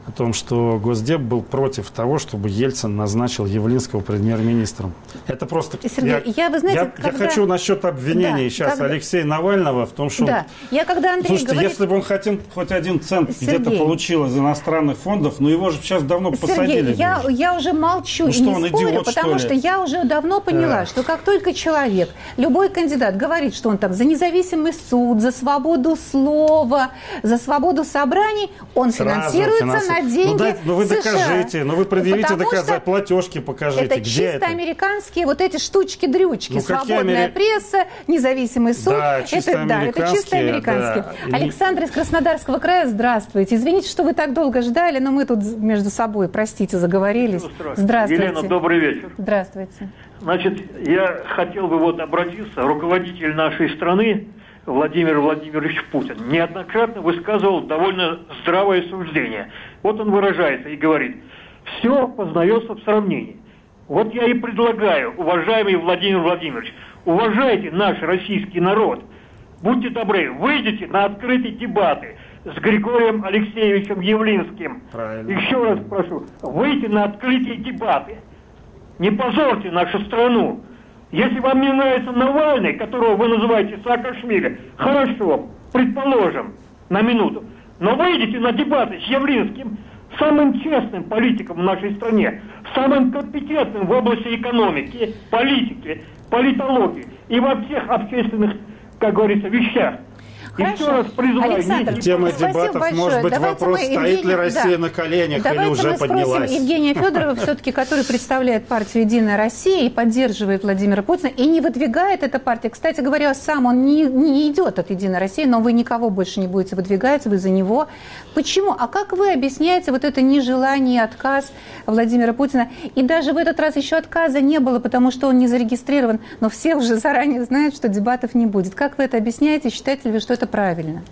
о том, что Госдеп был против того, чтобы Ельцин назначил Явлинского премьер-министром. Это просто... Сергей, вы знаете, я хочу насчет обвинений сейчас Алексея Навального в том, что... Да, когда Андрей Слушайте, говорит... если бы он хоть 1 цент где-то получил из иностранных фондов, его же сейчас давно посадили. Сергей, я уже молчу и не спорю, потому что я уже давно поняла, что как только человек, любой кандидат говорит, что он там за независимый суд, за свободу слова, за свободу собраний, он финансируется на деньги вы США. докажите, вы предъявите доказательства, платежки покажите. Это где чисто американские вот эти штучки-дрючки. Свободная пресса, независимый суд. Да, чисто американские. Да. Александр из Краснодарского края, здравствуйте. Извините, что вы так долго ждали, но мы тут между собой, простите, заговорились. Здравствуйте. Елена, добрый вечер. Здравствуйте. Значит, я хотел бы обратиться. Руководитель нашей страны Владимир Владимирович Путин неоднократно высказывал довольно здравое суждение. Вот он выражается и говорит: все познается в сравнении. Вот я и предлагаю, уважаемый Владимир Владимирович, уважайте наш российский народ. Будьте добры, выйдите на открытые дебаты с Григорием Алексеевичем Явлинским. Правильно. Еще раз прошу, выйти на открытые дебаты. Не позорьте нашу страну. Если вам не нравится Навальный, которого вы называете Саакашвили, хорошо, предположим, на минуту. Но выйдите на дебаты с Явлинским, самым честным политиком в нашей стране, самым компетентным в области экономики, политики, политологии и во всех общественных, как говорится, вещах. Еще раз призываю. Александр, тема дебатов, большое. Может быть, Давайте вопрос, стоит ли Россия на коленях или уже поднялась. Давайте мы спросим Евгения Федорова, все-таки, который представляет партию «Единая Россия» и поддерживает Владимира Путина, и не выдвигает эта партия. Кстати говоря, сам он не идет от «Единой России», но вы никого больше не будете выдвигать, вы за него. Почему? А как вы объясняете вот это нежелание, отказ Владимира Путина? И даже в этот раз еще отказа не было, потому что он не зарегистрирован, но все уже заранее знают, что дебатов не будет. Как вы это объясняете? Считаете ли вы, что это правильно?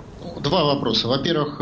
Два вопроса. Во-первых,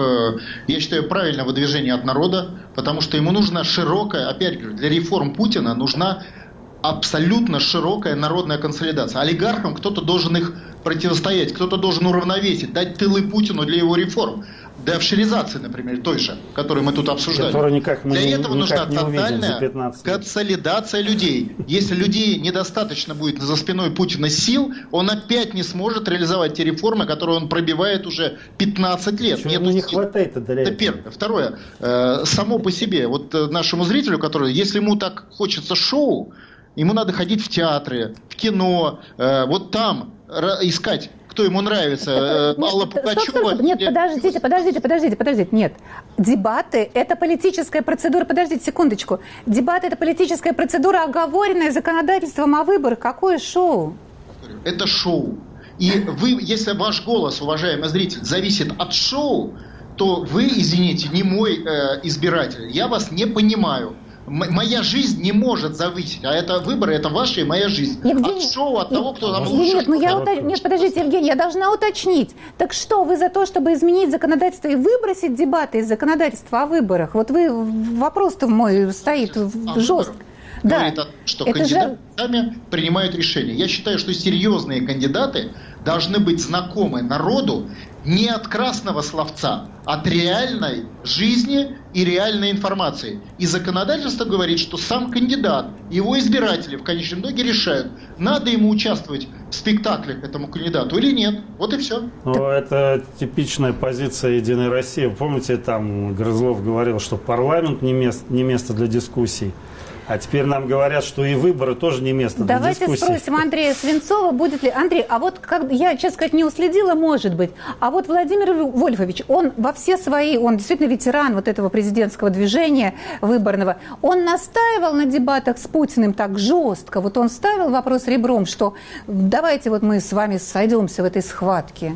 я считаю правильное выдвижение от народа, потому что ему нужна широкая, опять говорю, для реформ Путина нужна абсолютно широкая народная консолидация. Олигархам кто-то должен их противостоять, кто-то должен уравновесить, дать тылы Путину для его реформ. До офшоризации, например, той же, которую мы тут обсуждали. Для этого нужна тотальная консолидация людей. Если людей недостаточно будет за спиной Путина сил, он опять не сможет реализовать те реформы, которые он пробивает уже 15 лет. Не хватает это первое. Второе. Само по себе, вот нашему зрителю, который, если ему так хочется шоу, ему надо ходить в театры, в кино, вот там искать, кто ему нравится, Алла Пугачева. Нет, подождите. Нет. Дебаты – это политическая процедура. Подождите секундочку. Дебаты – это политическая процедура, оговоренная законодательством о выборах. Какое шоу? Это шоу. И вы, если ваш голос, уважаемый зритель, зависит от шоу, то вы, извините, не мой избиратель. Я вас не понимаю. Моя жизнь не может зависеть, а это выборы, это ваша и моя жизнь. Евгений, от шоу, от того, кто там лучше. Нет, подождите, Евгений, я должна уточнить. Так что, вы за то, чтобы изменить законодательство и выбросить дебаты из законодательства о выборах? Вот вопрос-то мой стоит жестко. Говорит о том, что кандидаты сами принимают решения. Я считаю, что серьезные кандидаты должны быть знакомы народу не от красного словца, а от реальной жизни и реальной информации. И законодательство говорит, что сам кандидат, его избиратели в конечном итоге решают, надо ему участвовать в спектаклях этому кандидату или нет. Вот и все. Ну, это типичная позиция «Единой России». Вы помните, там Грызлов говорил, что парламент не место для дискуссий. А теперь нам говорят, что и выборы тоже не место для дискуссий. Давайте спросим Андрея Свинцова, будет ли... Андрей, а вот я, честно сказать, не уследила, может быть. А вот Владимир Вольфович, он во все свои... Он действительно ветеран вот этого президентского движения выборного. Он настаивал на дебатах с Путиным так жестко. Вот он ставил вопрос ребром, что давайте вот мы с вами сойдемся в этой схватке.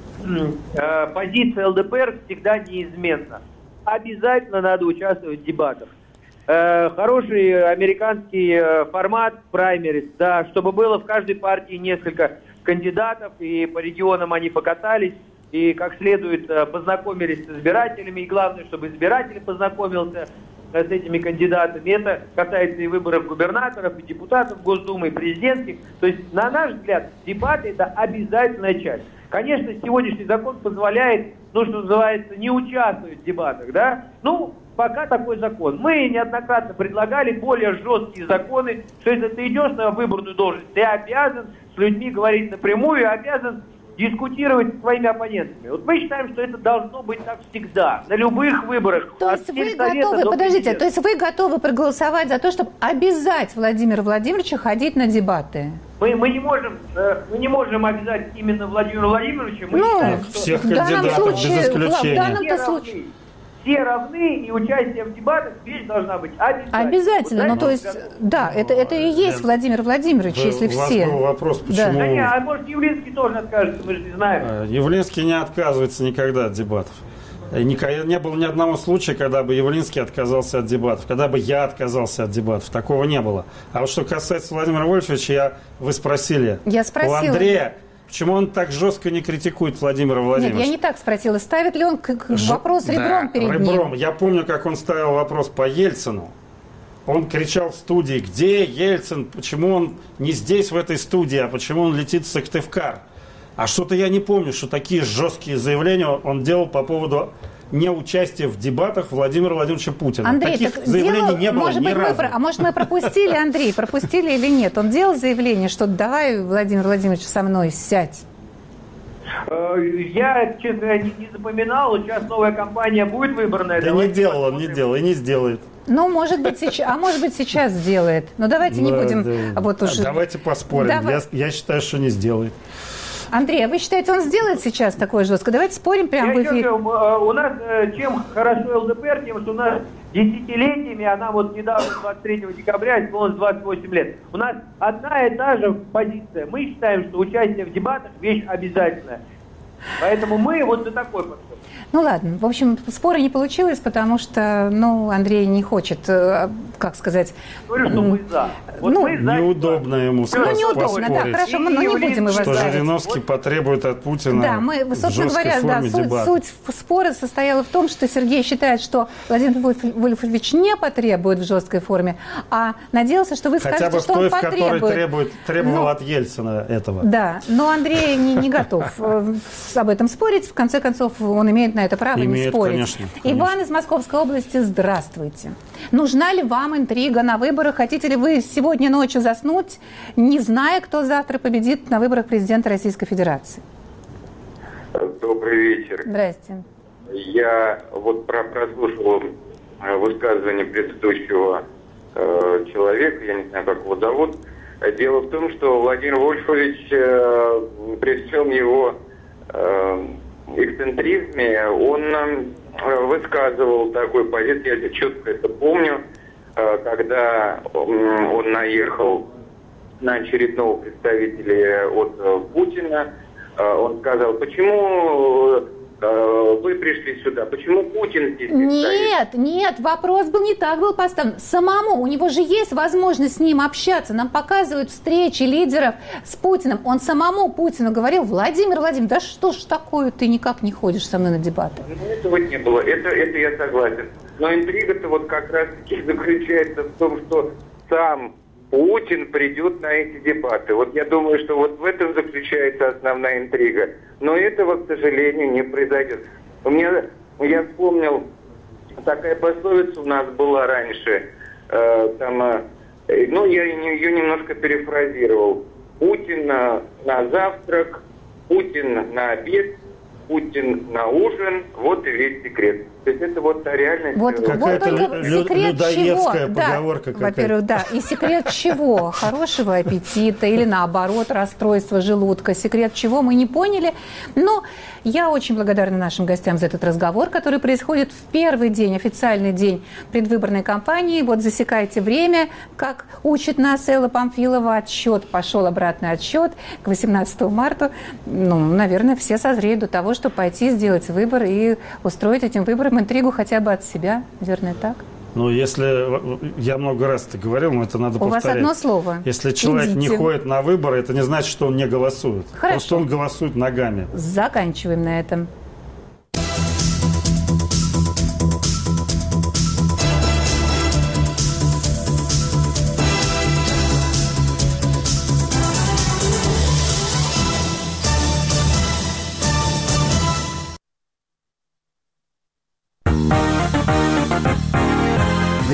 Позиция ЛДПР всегда неизменна. Обязательно надо участвовать в дебатах. Хороший американский формат праймерис, да, чтобы было в каждой партии несколько кандидатов, и по регионам они покатались, и как следует познакомились с избирателями, и главное, чтобы избиратель познакомился с этими кандидатами. Это касается и выборов губернаторов, и депутатов Госдумы, и президентских. То есть, на наш взгляд, дебаты – это обязательная часть. Конечно, сегодняшний закон позволяет, ну, что называется, не участвовать в дебатах, да? Ну, пока такой закон. Мы неоднократно предлагали более жесткие законы, что если ты идешь на выборную должность, ты обязан с людьми говорить напрямую, обязан дискутировать с своими оппонентами. Вот мы считаем, что это должно быть так всегда, на любых выборах. То есть вы готовы, подождите, то есть вы готовы проголосовать за то, чтобы обязать Владимира Владимировича ходить на дебаты? Мы не можем обязать именно Владимира Владимировича. Мы считаем, что всех кандидатов без исключения. Все равны, и участие в дебатах вещь должна быть обязательно. Обязательно, ну то есть, да, это и есть Владимир Владимирович, если все. У вас был вопрос, почему... Да не, а может Явлинский тоже откажется, мы же не знаем. Явлинский не отказывается никогда от дебатов. Не было ни одного случая, когда бы Явлинский отказался от дебатов, когда бы я отказался от дебатов. Такого не было. А вот что касается Владимира Вольфовича, вы спросили. Я спросила. У Андрея, почему он так жестко не критикует Владимира Владимировича? Нет, я не так спросила. Ставит ли он вопрос ребром перед ним? Я помню, как он ставил вопрос по Ельцину. Он кричал в студии: где Ельцин? Почему он не здесь, в этой студии, а почему он летит в Сыктывкар? А что-то я не помню, что такие жесткие заявления он делал по поводу неучастия в дебатах Владимира Владимировича Путина. Андрей, таких заявлений не было ни разу. А может мы пропустили, Андрей, пропустили или нет? Он делал заявление, что давай, Владимир Владимирович, со мной сядь. Я, честно говоря, не запоминал. Сейчас новая кампания будет выборная. Да не делал он, не делал и не сделает. Ну, может быть, сейчас сделает. Но давайте не будем... Вот уж... Давайте поспорим. Я считаю, что не сделает. Андрей, а вы считаете, он сделает сейчас такое жестко? Давайте спорим прямо в эфире. У нас, чем хорошо ЛДПР, тем, что у нас десятилетиями, она вот недавно, 23 декабря, исполнилось 28 лет. У нас одна и та же позиция. Мы считаем, что участие в дебатах – вещь обязательная. Поэтому мы вот за такой подход. Ну ладно, в общем, спора не получилось, потому что, Андрей не хочет, как сказать... Говорю, что мы за. Неудобно ему поспорить. Неудобно, да, хорошо, мы не будем его что ставить. Жириновский потребует от Путина да, собственно говоря, суть спора состояла в том, что Сергей считает, что Владимир Вольфович не потребует в жесткой форме, а надеялся, что вы скажете, что он потребует. Хотя бы в той, требовал от Ельцина этого. Да, но Андрей не готов об этом спорить. В конце концов, он имеет на это право не спорить. Конечно. Иван из Московской области, здравствуйте. Нужна ли вам интрига на выборах? Хотите ли вы сегодня ночью заснуть, не зная, кто завтра победит на выборах президента Российской Федерации? Добрый вечер. Здрасте. Я вот прослушал высказывание предыдущего человека, я не знаю, как его зовут. Дело в том, что Владимир Вольфович, при всем его эксцентризме, он высказывал такой позицию, я четко это помню, когда он наехал на очередного представителя от Путина, он сказал: почему вы пришли сюда, почему Путин здесь стоит? Нет, вопрос был не так был поставлен. Самому, у него же есть возможность с ним общаться. Нам показывают встречи лидеров с Путиным. Он самому Путину говорил: Владимир Владимирович, да что ж такое, ты никак не ходишь со мной на дебаты? Этого не было, это я согласен. Но интрига-то вот как раз-таки заключается в том, что сам Путин придет на эти дебаты. Вот я думаю, что вот в этом заключается основная интрига. Но этого, к сожалению, не произойдет. Я вспомнил, такая пословица у нас была раньше, я ее немножко перефразировал. Путин на завтрак, Путин на обед, Путин на ужин, вот и весь секрет. То есть это вот реальность. Вот какая-то людоедская Да, поговорка какая-то. Во-первых, да. И секрет чего? Хорошего аппетита или наоборот расстройства желудка? Секрет чего? Мы не поняли. Но я очень благодарна нашим гостям за этот разговор, который происходит в первый день, официальный день предвыборной кампании. Вот засекайте время, как учит нас Элла Памфилова. Пошел обратный отсчет к 18 марта. Наверное, все созреют до того, чтобы пойти сделать выбор и устроить этим выбором интригу хотя бы от себя. Наверное, так? Если... Я много раз это говорил, но это надо повторять. У вас одно слово. Если человек не ходит на выборы, это не значит, что он не голосует. Хорошо. Просто он голосует ногами. Заканчиваем на этом.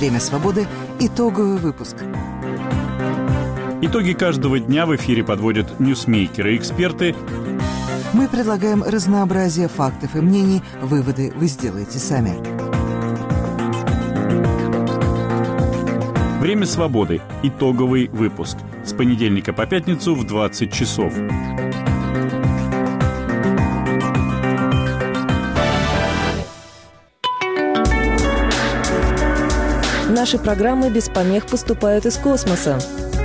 «Время свободы». Итоговый выпуск. Итоги каждого дня в эфире подводят ньюсмейкеры и эксперты. Мы предлагаем разнообразие фактов и мнений. Выводы вы сделаете сами. «Время свободы». Итоговый выпуск. С понедельника по пятницу в 20 часов. Наши программы без помех поступают из космоса.